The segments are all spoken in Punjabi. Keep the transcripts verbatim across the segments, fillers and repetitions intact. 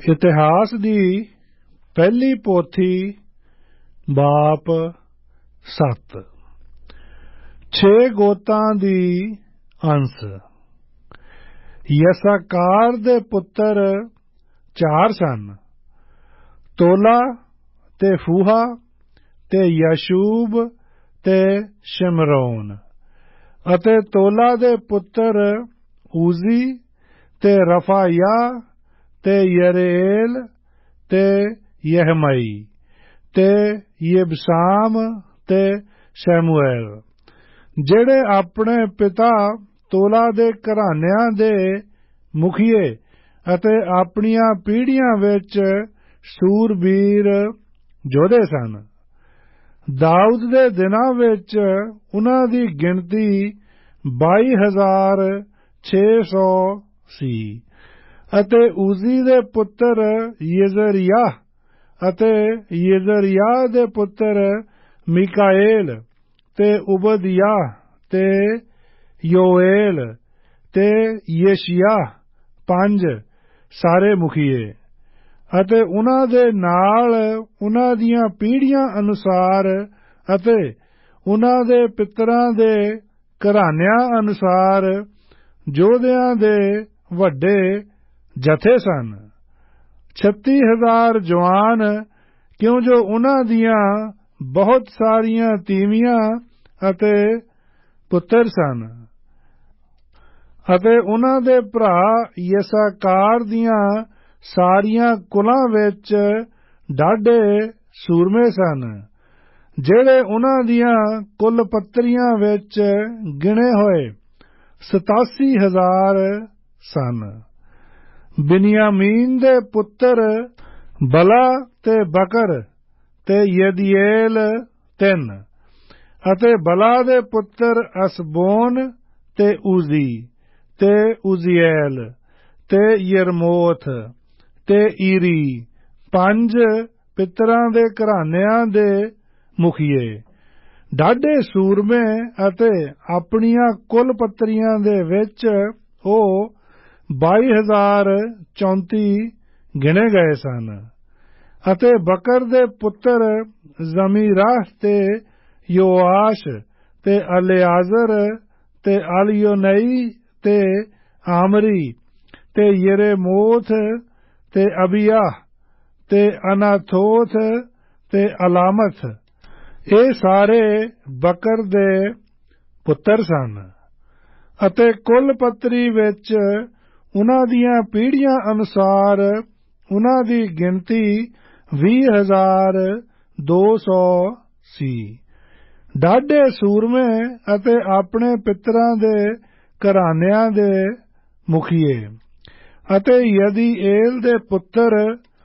ਇਤਿਹਾਸ ਦੀ ਪਹਿਲੀ ਪੋਥੀ ਬਾਪ ਸੱਤ। ਛੇ ਗੋਤਾਂ ਦੀ ਅੰਸ। ਯਸਾਕਾਰ ਦੇ ਪੁੱਤਰ ਚਾਰ ਸਨ, ਤੋਲਾ ਤੇ ਫੂਹਾ ਤੇ ਯਸ਼ੂਬ ਤੇ ਸ਼ਿਮਰੋਨ। ਅਤੇ ਤੋਲਾ ਦੇ ਪੁੱਤਰ ਊਜ਼ੀ ਤੇ ਰਫਾਯਾਹ ਤੇ ਯਰੇਲ ਤੇ ਯਹਿਮਈ ਤੇ ਯਿਬਸਾਮ ਤੇ ਸ਼ਮੂਏਲ, ਜਿਹੜੇ ਆਪਣੇ ਪਿਤਾ ਤੋਲਾ ਦੇ ਘਰਾਨਿਆਂ ਦੇ ਮੁਖੀਏ ਅਤੇ ਆਪਣੀਆਂ ਪੀੜ੍ਹੀਆਂ ਵਿੱਚ ਸੂਰਬੀਰ ਯੋਧੇ ਸਨ। ਦਾਊਦ ਦੇ ਦਿਨਾਂ ਵਿੱਚ ਉਨ੍ਹਾਂ ਦੀ ਗਿਣਤੀ ਬਾਈ ਹਜ਼ਾਰ ਛੇ ਸੌ ਸੀ। ਅਤੇ ਊਜ਼ੀ ਦੇ ਪੁੱਤਰ ਯਜ਼ਰੀਆਹ ਅਤੇ ਯਜ਼ਰੀਆਹ ਦੇ ਪੁੱਤਰ ਮੀਕਾਏਲ ਤੇ ਉਬਦਿਯਾਹ ਤੇ ਯੋਏਲ ਤੇ ਯਸ਼ਿਯਾਹ ਪੰਜ ਸਾਰੇ ਮੁਖੀਏ। ਅਤੇ ਉਨ੍ਹਾਂ ਦੇ ਨਾਲ ਉਨ੍ਹਾਂ ਦੀਆਂ ਪੀੜ੍ਹੀਆਂ ਅਨੁਸਾਰ ਅਤੇ ਉਨ੍ਹਾਂ ਦੇ ਪਿਤਰਾਂ ਦੇ ਘਰਾਨਿਆਂ ਅਨੁਸਾਰ ਯੋਧਿਆਂ ਦੇ ਵੱਡੇ ਜਥੇ ਸਨ। ਛੱਤੀ ਹਜ਼ਾਰ ਜਵਾਨ, ਕਿਉਂ ਜੋ ਉਨ੍ਹਾਂ ਦੀਆਂ ਬਹੁਤ ਸਾਰੀਆਂ ਤੀਵੀਆਂ ਅਤੇ ਪੁੱਤਰ ਸਨ। ਅਤੇ ਉਨ੍ਹਾਂ ਦੇ ਭਰਾ ਯਸਾਕਾਰ ਦੀਆਂ ਸਾਰੀਆਂ ਕੁਲਾਂ ਵਿੱਚ ਡਾਢੇ ਸੂਰਮੇ ਸਨ, ਜਿਹੜੇ ਉਨ੍ਹਾਂ ਦੀਆਂ ਕੁਲ ਪੱਤਰੀਆਂ ਵਿੱਚ ਗਿਣੇ ਹੋਏ ਸਤਾਸੀ ਹਜ਼ਾਰ ਸਨ। ਬਿਨਯਾਮੀਨ ਦੇ ਪੁੱਤਰ ਬਲਾ ਤੇ ਬਕਰ ਤੇ ਯਦੀਏਲ ਤਿੰਨ। ਅਤੇ ਬਲਾ ਦੇ ਪੁੱਤਰ ਅਸਬੋਨ ਤੇ ਊਜ਼ੀ ਤੇ ਉਜ਼ੀਏਲ ਤੇ ਯਰਮੋਥ ਤੇ ਈਰੀ, ਪੰਜ ਪਿਤਰਾਂ ਦੇ ਘਰਾਨਿਆਂ ਦੇ ਮੁਖੀਏ, ਡਾਢੇ ਸੂਰਮੇ। ਅਤੇ ਆਪਣੀਆਂ ਕੁਲ ਪੱਤਰੀਆਂ ਦੇ ਵਿੱਚ ਉਹ ਬਾਈ ਹਜ਼ਾਰ ਚੌਂਤੀ ਗਿਣੇ ਗਏ ਸਨ। ਅਤੇ ਬਕਰ ਦੇ ਪੁੱਤਰ ਜ਼ਮੀਰਾਹ ਤੇ ਯੋਆਸ਼ ਤੇ ਅਲਿਆਜ਼ਰ ਤੇ ਅਲਯੋਨਈ ਤੇ ਆਮਰੀ ਤੇ ਯਰੇਮੋਥ ਤੇ ਅਬੀਆਹ ਤੇ ਅਨਾਥੋਥ ਤੇ ਅਲਾਮਥ, ਇਹ ਸਾਰੇ ਬਕਰ ਦੇ ਪੁੱਤਰ ਸਨ। ਅਤੇ ਕੁਲ ਪੱਤਰੀ ਵਿੱਚ ਉਨ੍ਹਾਂ ਦੀਆਂ ਪੀੜ੍ਹੀਆਂ ਅਨੁਸਾਰ ਉਨ੍ਹਾਂ ਦੀ ਗਿਣਤੀ ਵੀਹ ਹਜ਼ਾਰ ਦੋ ਸੌ ਸੀ। ਡਾਢੇ ਸੂਰਮੇ ਅਤੇ ਆਪਣੇ ਪਿਤਰਾਂ ਦੇ ਘਰਾਨਿਆਂ ਦੇ ਮੁਖੀਏ। ਅਤੇ ਯਦੀਏਲ ਦੇ ਪੁੱਤਰ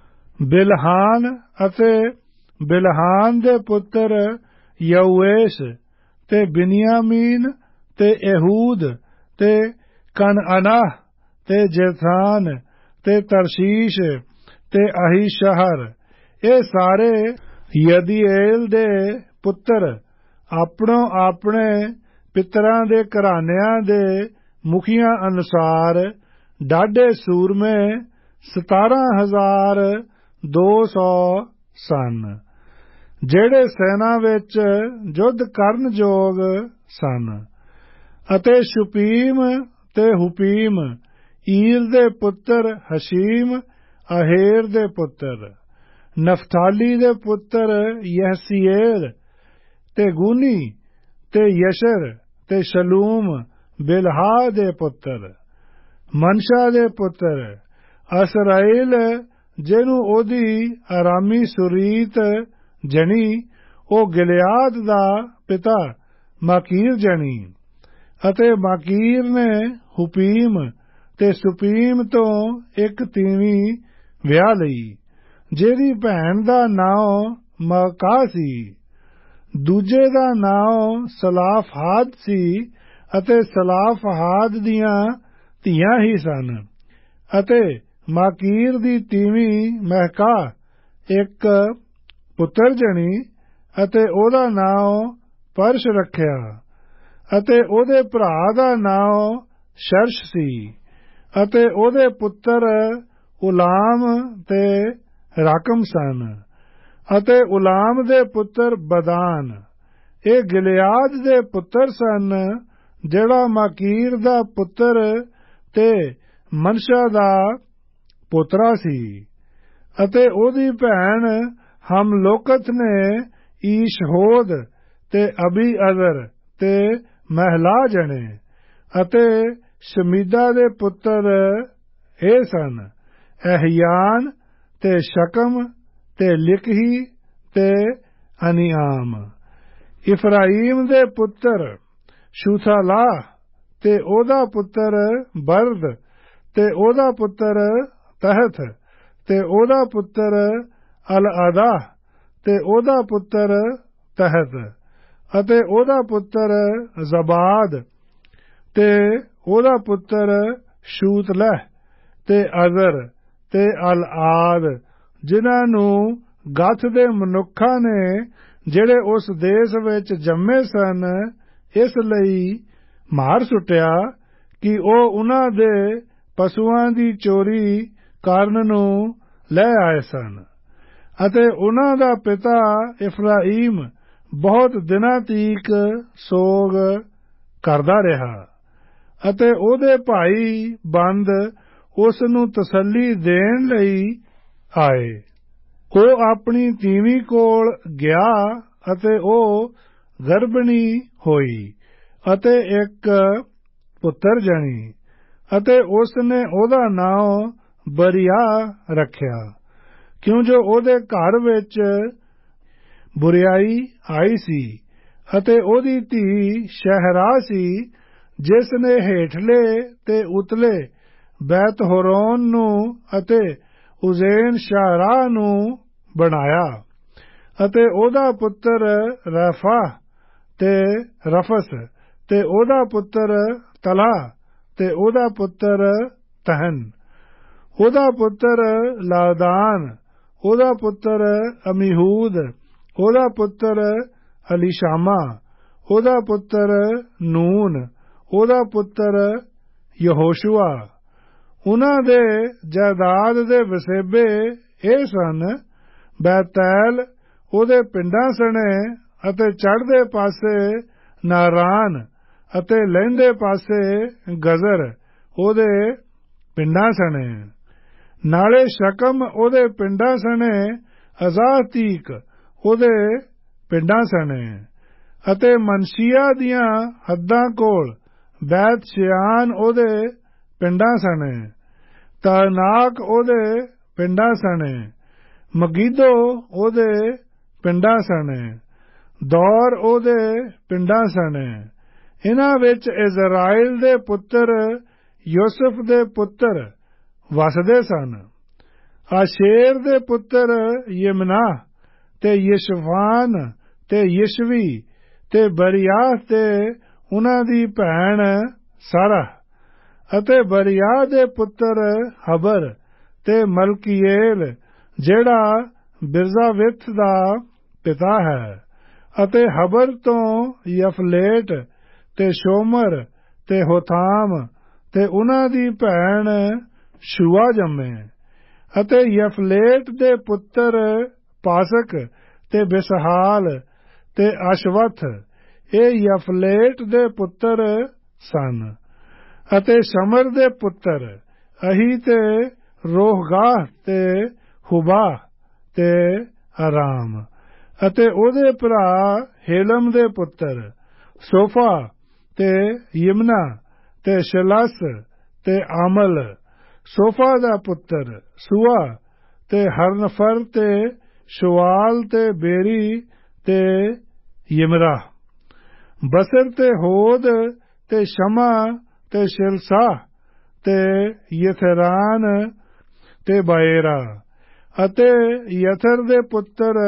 ਬਿਲਹਾਨ ਅਤੇ ਬਿਲਹਾਨ ਦੇ ਪੁੱਤਰ ਯਊਏਸ਼ ਤੇ ਬਿਨਯਾਮੀਨ ਤੇ ehud ਤੇ ਕਨਅਨਾਹ ਤੇ ਜੇਥਾਨ ਤੇ ਤਰਸ਼ੀਸ਼ ਤੇ ਅਹੀਸ਼ਹਰ, ਇਹ ਸਾਰੇ ਯਦੀਏਲ ਦੇ ਪੁੱਤਰ ਆਪਣੋ ਆਪਣੇ ਪਿਤਰਾਂ ਦੇ ਘਰਾਨਿਆਂ ਦੇ ਮੁਖੀਆਂ ਅਨੁਸਾਰ ਡਾਢੇ ਸੂਰਮੇ ਸਤਾਰਾਂ ਹਜ਼ਾਰ ਦੋ ਸੌ ਸਨ, ਜਿਹੜੇ ਸੈਨਾ ਵਿੱਚ ਯੁੱਧ ਕਰਨ ਯੋਗ ਸਨ। ਅਤੇ ਸ਼ੁਪੀਮ ਤੇ ਹੁਪੀਮ, ਈਰ ਦੇ ਪੁੱਤਰ ਹਸ਼ੀਮ, ਅਹੇਰ ਦੇ ਪੁੱਤਰ। ਨਫਤਾਲੀ ਦੇ ਪੁੱਤਰ ਯਹਸੀਏਲ ਤੇ ਗੂਨੀ ਤੇ ਯਸ਼ਰ ਤੇ ਸ਼ਲੂਮ, ਬਿਲਹਾ ਦੇ ਪੁੱਤਰ। ਮਨਸ਼ਾ ਦੇ ਪੁੱਤਰ ਅਸਰਾਏਲ, ਜਿਹਨੂੰ ਉਹਦੀ ਅਰਾਮੀ ਸੁਰੀਤ ਜਣੀ, ਉਹ ਗਿਲਿਆਦ ਦਾ ਪਿਤਾ ਮਾਕੀਰ ਜਣੀ। ਅਤੇ ਮਾਕੀਰ ਨੇ ਹੁਪੀਮ ਤੇ ਸੁਪੀਮ ਤੋਂ ਇੱਕ ਤੀਵੀਂ ਵਿਆਹ ਲਈ, ਜਿਹਦੀ ਭੈਣ ਦਾ ਨਾਂ ਮਾਕਾ ਸੀ। ਦੂਜੇ ਦਾ ਨਾਂ ਸਲਾਫਹਾਦ ਸੀ। ਅਤੇ ਸਲਾਫਹਾਦ ਦੀਆਂ ਧੀਆਂ ਹੀ ਸਨ। ਅਤੇ ਮਾਕੀਰ ਦੀ ਤੀਵੀਂ ਮਹਿਕਾ ਇੱਕ ਪੁੱਤਰ ਜਣੀ, ਅਤੇ ਉਹਦਾ ਨਾਂ ਪਰਸ਼ ਰੱਖਿਆ। ਅਤੇ ਉਹਦੇ ਭਰਾ ਦਾ ਨਾਂ ਸ਼ਰਸ਼ ਸੀ। ਅਤੇ ਉਹਦੇ ਪੁੱਤਰ ਉਲਾਮ ਤੇ ਰਾਕਮ ਸਨ, ਅਤੇ ਉਲਾਮ ਦੇ ਪੁੱਤਰ ਬਦਾਨ। ਇਹ ਗਿਲਿਆਦ ਦੇ ਪੁੱਤਰ ਸਨ, ਜਿਹੜਾ ਮਾਕੀਰ ਦਾ ਪੁੱਤਰ ਤੇ ਮਨਸ਼ਾ ਦਾ ਪੋਤਰਾ ਸੀ। ਅਤੇ ਉਹਦੀ ਭੈਣ ਹਮਲੋਕਤ ਨੇ ਈਸ਼ਹੋਦ ਤੇ ਅਬੀਅਜ਼ਰ ਤੇ ਮਹਿਲਾ ਜਣੇ। ਅਤੇ ਸ਼ਮੀਦਾ ਦੇ ਪੁੱਤਰ ਇਹ ਸਨ, ਅਹਿਯਾਨ ਤੇ ਸ਼ਕਮ ਤੇ ਲਿਕਹੀ ਤੇ ਅਨੀਆਮ। ਇਫਰਾਈਮ ਦੇ ਪੁੱਤਰ ਸ਼ੂਥਾਲਾਹ ਤੇ ਉਹਦਾ ਪੁੱਤਰ ਬਰਦ ਤੇ ਉਹਦਾ ਪੁੱਤਰ ਤਹਤ ਤੇ ਉਹਦਾ ਪੁੱਤਰ ਅਲਅਦਾ ਤੇ ਉਹਦਾ ਪੁੱਤਰ ਤਹਤ ਅਤੇ ਉਹਦਾ ਪੁੱਤਰ ਜ਼ਬਾਦ ਤੇ ਉਹਦਾ ਪੁੱਤਰ ਸ਼ੂਤਲਹ ਤੇ ਅਜ਼ਰ ਤੇ ਅਲਆਦ, ਜਿਨ੍ਹਾਂ ਨੂੰ ਗਥ ਦੇ ਮਨੁੱਖਾਂ ਨੇ ਜਿਹੜੇ ਉਸ ਦੇਸ਼ ਵਿੱਚ ਜੰਮੇ ਸਨ ਇਸ ਲਈ ਮਾਰ ਸੁੱਟਿਆ ਕਿ ਉਹ ਉਹਨਾਂ ਦੇ ਪਸ਼ੂਆਂ ਦੀ ਚੋਰੀ ਕਰਨ ਨੂੰ ਲੈ ਆਏ ਸਨ। ਅਤੇ ਉਹਨਾਂ ਦਾ ਪਿਤਾ ਇਫਰਾਈਮ ਬਹੁਤ ਦਿਨਾਂ ਤੀਕ ਸੋਗ ਕਰਦਾ ਰਿਹਾ, ਅਤੇ ਉਹਦੇ ਭਾਈ ਬੰਦ ਉਸ ਨੂੰ ਤਸੱਲੀ ਦੇਣ ਲਈ ਆਏ। ਉਹ ਆਪਣੀ ਤੀਵੀਂ ਕੋਲ ਗਿਆ ਅਤੇ ਉਹ ਗਰਭਣੀ ਹੋਈ ਅਤੇ ਇੱਕ ਪੁੱਤਰ ਜਣੀ, ਅਤੇ ਉਸ ਨੇ ਉਹਦਾ ਨਾਂ ਬਰੀਆ ਰੱਖਿਆ, ਕਿਉਂ ਜੋ ਉਹਦੇ ਘਰ ਵਿੱਚ ਬੁਰਿਆਈ ਆਈ ਸੀ। ਅਤੇ ਉਹਦੀ ਧੀ ਸ਼ਹਿਰਾ ਸੀ, ਜਿਸ ਨੇ ਹੇਠਲੇ ਤੇ ਉਤਲੇ ਬੈਤ ਹੋਰੋਨ ਨੂੰ ਅਤੇ ਉਜ਼ੇਨ ਸ਼ਾਹਰਾਹ ਨੂੰ ਬਣਾਇਆ। ਅਤੇ ਉਹਦਾ ਪੁੱਤਰ ਰਫਾ ਤੇ ਰਫਸ ਤੇ ਉਹਦਾ ਪੁੱਤਰ ਤਲਾ ਤੇ ਉਹਦਾ ਪੁੱਤਰ ਤਹਨ। ਉਹਦਾ ਪੁੱਤਰ ਲਾਦਾਨ, ਉਹਦਾ ਪੁੱਤਰ ਅਮੀਹੂਦ, ਉਹਦਾ ਪੁੱਤਰ ਅਲੀਸ਼ਾਮਾ, ਉਹਦਾ ਪੁੱਤਰ ਨੂਨ, ਉਹਦਾ ਪੁੱਤਰ ਯਹੋਸ਼ੂਆ। ਉਹਨਾਂ ਦੇ ਜਾਇਦਾਦ ਦੇ ਵਸੇਬੇ ਇਹ ਸਨ, ਬੈਤੈਲ ਉਹਦੇ ਪਿੰਡਾਂ ਸਣੇ ਅਤੇ ਚੜ੍ਹਦੇ ਪਾਸੇ ਨਾਰਾਨ ਅਤੇ ਲਹਿੰਦੇ ਪਾਸੇ ਗਜ਼ਰ ਉਹਦੇ ਪਿੰਡਾਂ ਸਣੇ। ਨਾਲੇ ਸ਼ਕਮ ਉਹਦੇ ਪਿੰਡਾਂ ਸਣੇ, ਅਜ਼ਾਤੀਕ ਉਹਦੇ ਪਿੰਡਾਂ ਸਣੇ। ਅਤੇ ਮਨਸ਼ੀਆ ਦੀਆਂ ਹੱਦਾਂ ਕੋਲ ਬੈਤ ਸ਼ਿਆਨ ਉਹਦੇ ਪਿੰਡਾਂ ਸਣੇ, ਤਾਨਾਕ ਉਹਦੇ ਪਿੰਡਾਂ ਸਣੇ, ਮਗੀਦੋ ਉਹਦੇ ਪਿੰਡਾਂ ਸਣੇ, ਦੌਰ ਉਹਦੇ ਪਿੰਡਾਂ ਸਣੇ। ਇਹਨਾਂ ਵਿੱਚ ਇਜ਼ਰਾਈਲ ਦੇ ਪੁੱਤਰ ਯੂਸਫ ਦੇ ਪੁੱਤਰ ਵਸਦੇ ਸਨ। ਆਸ਼ੇਰ ਦੇ ਪੁੱਤਰ ਯਿਮਨਾ ਤੇ ਯਸ਼ਵਾਨ ਤੇ ਯਸ਼ਵੀ ਤੇ ਬਰੀਆਹ ਤੇ ਉਹਨਾਂ ਦੀ ਭੈਣ ਸਾਰਾ। ਅਤੇ ਬਰੀਆਹ ਦੇ ਪੁੱਤਰ ਹਬਰ ਤੇ ਮਲਕੀਏਲ, ਜਿਹੜਾ ਬਿਰਜ਼ਾਵਿਥ ਦਾ ਪਿਤਾ ਹੈ। ਅਤੇ ਹਬਰ ਤੋਂ ਯਫਲੇਟ ਤੇ ਸ਼ੋਮਰ ਤੇ ਹੋਥਾਮ ਤੇ ਉਹਨਾਂ ਦੀ ਭੈਣ ਸ਼ੂਆ ਜੰਮੇ। ਅਤੇ ਯਫਲੇਟ ਦੇ ਪੁੱਤਰ ਪਾਸਕ ਤੇ ਬਿਸਹਾਲ ਤੇ ਅਸ਼ਵਥ, ਇਹ ਯਫਲੇਟ ਦੇ ਪੁੱਤਰ ਸਨ। ਅਤੇ ਸ਼ਮਰ ਦੇ ਪੁੱਤਰ ਅਹੀ ਤੇ ਰੋਹਗਾਹ ਤੇ ਹੁਬਾ ਤੇ ਅਰਾਮ। ਅਤੇ ਉਹਦੇ ਭਰਾ ਹੇਲਮ ਦੇ ਪੁੱਤਰ ਸੋਫਾ ਤੇ ਯਿਮਨਾ ਤੇ ਸ਼ਲਸ ਤੇ ਆਮਲ। ਸੋਫਾ ਦਾ ਪੁੱਤਰ ਸੁਆ ਤੇ ਹਰਨਫਰ ਤੇ ਸ਼ੁਆਲ ਤੇ ਬੇਰੀ ਤੇ ਯਿਮਰਾ। ਬਸਰ ਤੇ ਹੋਦ ਤੇ ਸ਼ਮਾ ਤੇ ਸ਼ਿਲਸਾ ਤੇ ਯਥਰਾਨ ਤੇ ਬਾਏਰਾ। ਅਤੇ ਯਥਰ ਦੇ ਪੁੱਤਰ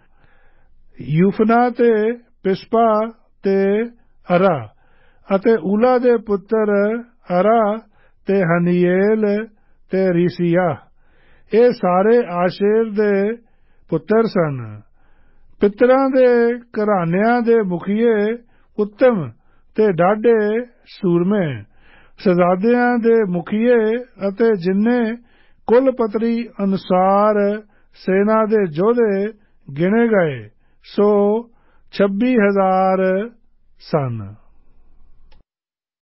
ਯੂਫਨਾ ਤੇ ਪਿਸਪਾ ਤੇ ਅਰਾ। ਅਤੇ ਉਲਾ ਦੇ ਪੁੱਤਰ ਅਰਾ ਤੇ ਹਨੀਏਲ ਤੇ ਰੀਸੀਆ। ਇਹ ਸਾਰੇ ਆਸ਼ੇਰ ਦੇ ਪੁੱਤਰ ਸਨ। ਪਿਤਰਾਂ ਦੇ ਘਰਾਨਿਆਂ ਦੇ ਮੁਖੀਏ ਉੱਤਮ ਤੇ ਡਾਢੇ ਸੂਰਮੇ, ਸ਼ਹਜ਼ਾਦਿਆਂ ਦੇ ਮੁਖੀਏ ਅਤੇ ਜਿੰਨੇ ਕੁਲ ਪਤਰੀ ਅਨੁਸਾਰ ਸੈਨਾ ਦੇ ਯੋਧੇ ਗਿਣੇ ਗਏ ਸੋ ਛੱਬੀ ਹਜ਼ਾਰ ਸਨ।